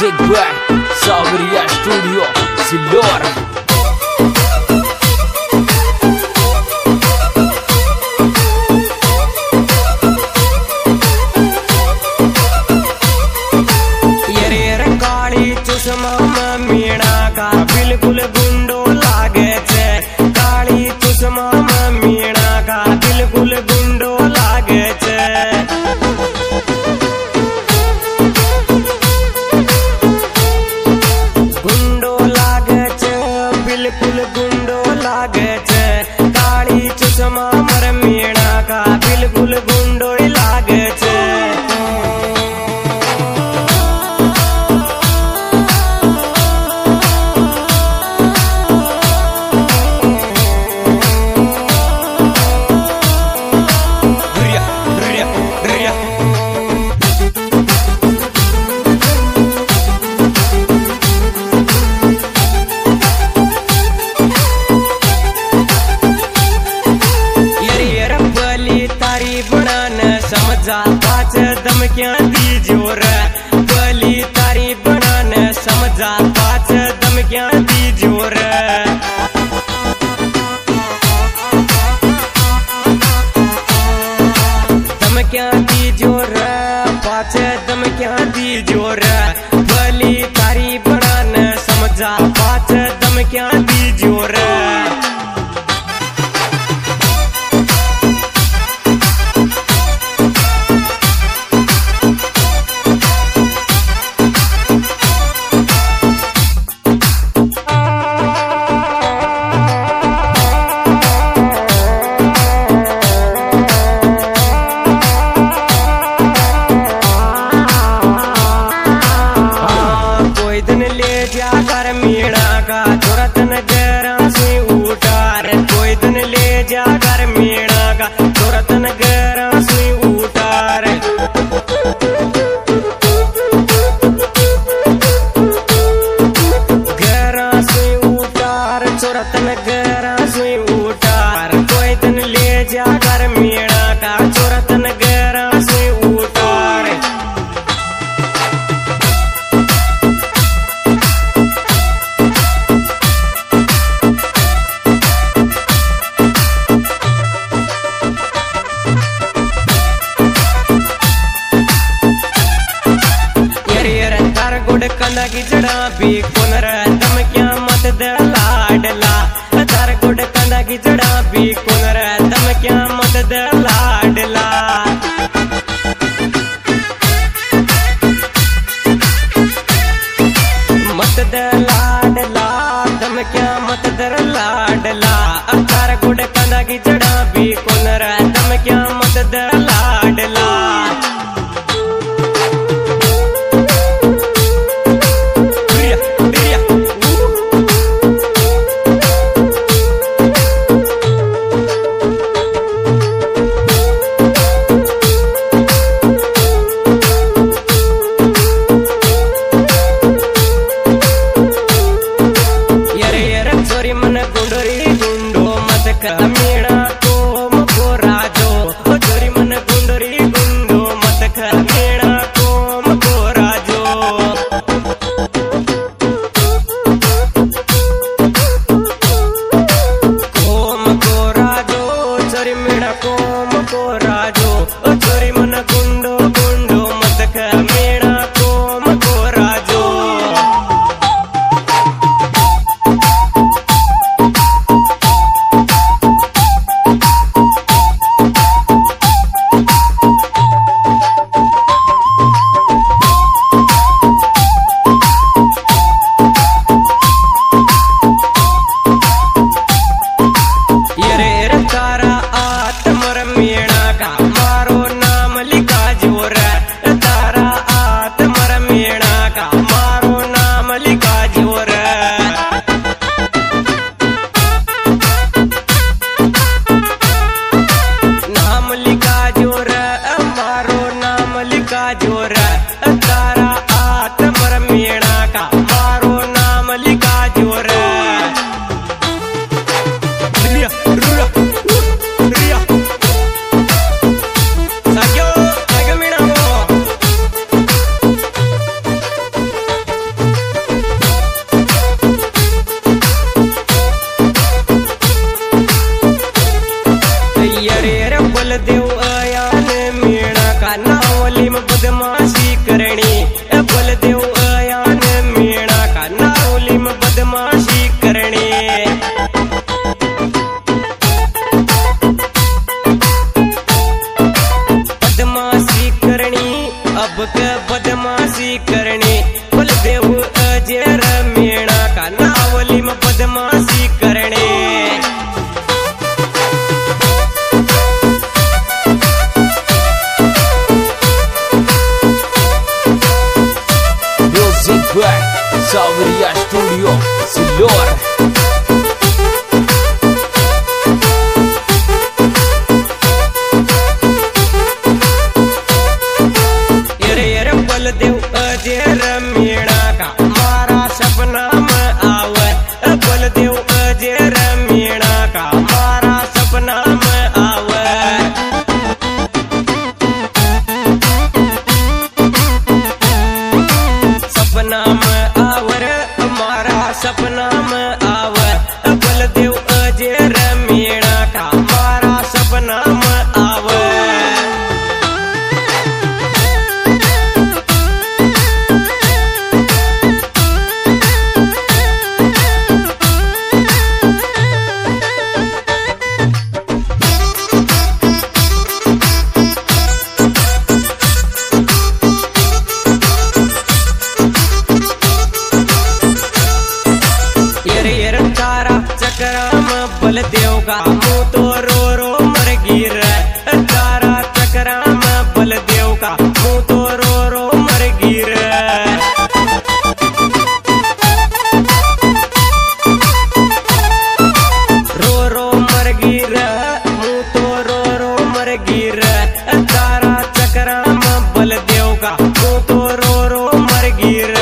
Music by Sabria Studio Silora. Meena का बिल्कुल गुंडो लागे छे, काली चुष्मा में मीणा का बिल्कुल गुंडो लागे छे। गुंडो लागे छे, बिल्कुल गुंडो लागे छे, काली चुष्मा में मीणा का बिल्कुल गुंडो लागे छे। समझा पाँच धमकियां दी जोर, बली तारी बनाने समझा पाँच धमकियां दी जोर। धमकियां दी जोर, पाँच धमकियां दी जोर, बली तारी बनाने समझा पाँच धमकियां दी जोर। मीणा का तुरंत नगरा से उतार, कोई दिन ले जा कर मीणा का तुरंत नगरा से उतार। गरा से उतार, तुरंत नगरा से उतार, कोई दिन ले जा कर मीणा का तुरंत नगरा से उतार। कंधा की जड़ा भी कुनर धमकियां मत दे लाडला, तार गुड कंधा की जड़ा भी कुनर धमकियां मत दे लाडला। मत दे लाडला, धमकियां मत दे लाडला, तार गुड कंधा की जड़ा भी कुनर धमकियां मत दे लाडला। मीणा को मको राजो, चोरी मन गुंडरी गुंडो मत कर, मीणा को मको राजो। कोम को राजो, चोरी मीणा को मको राजो, चोरी मन गुंडो गुंडो मत कर, मीणा को मको राजो। मीणा का मारो नाम लिखा जो यरे रे बलदेव अयान मीणा का नावली में बदमाशी करनी। बलदेव अयान मीणा का नावली में बदमाशी करनी। बदमाशी करनी अब के बदमाशी करनी। बलदेव अजर मीणा का नावली में बदमाशी करनी। सावरिया स्टूडियो सिल्लोर। यरे बलदेव अजर मीणा का मारा सपना में आवे। बलदेव अजर मीणा का मारा सपना में आवे। सपना में आवर हमारा सपना में आवे। बलदेव अजर मीणा का मारा सपना में आवे। तारा चक्राम बलदेव का मुँह तो रो मर गिर। तारा चक्राम बलदेव का मुँह तो रो मर गिर। रो मर गिर मुँह तो रो मर गिर। तारा चक्राम बलदेव का मुँह तो रो मर गिर।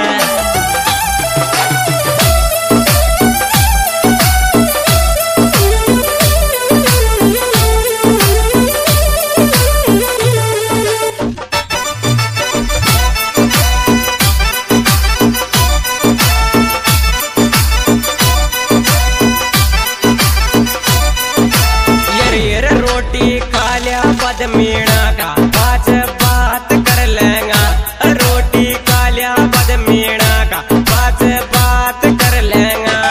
बद मीणा का पाँच बात कर लेंगा। रोटी कालिया बद मीणा का पाँच बात कर लेंगा।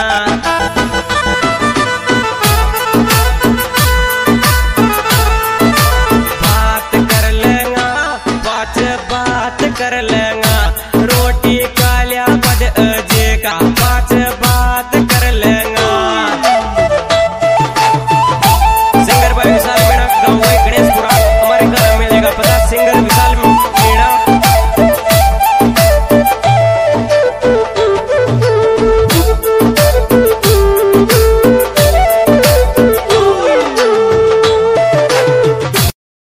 बात कर लेंगा पाँच बात कर लेंगा।